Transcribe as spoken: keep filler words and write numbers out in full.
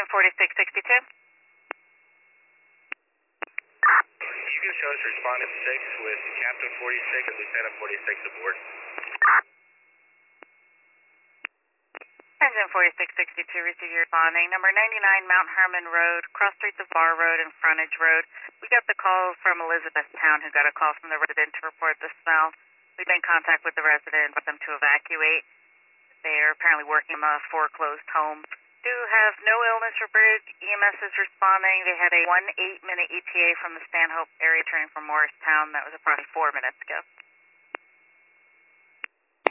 forty-six sixty-two. Eagle shows respondent six with Captain forty-six and Lieutenant forty-six aboard. Engine forty-six sixty-two, receive your responding. Number ninety-nine Mount Herman Road, cross streets of Bar Road and Frontage Road. We got the call from Elizabethtown, who got a call from the resident to report the smell. We've been in contact with the resident for them to evacuate. They are apparently working on a foreclosed home. Do have no illness reported. E M S is responding. They had a one eight minute E T A from the Stanhope area train from Morristown. That was approximately four minutes ago.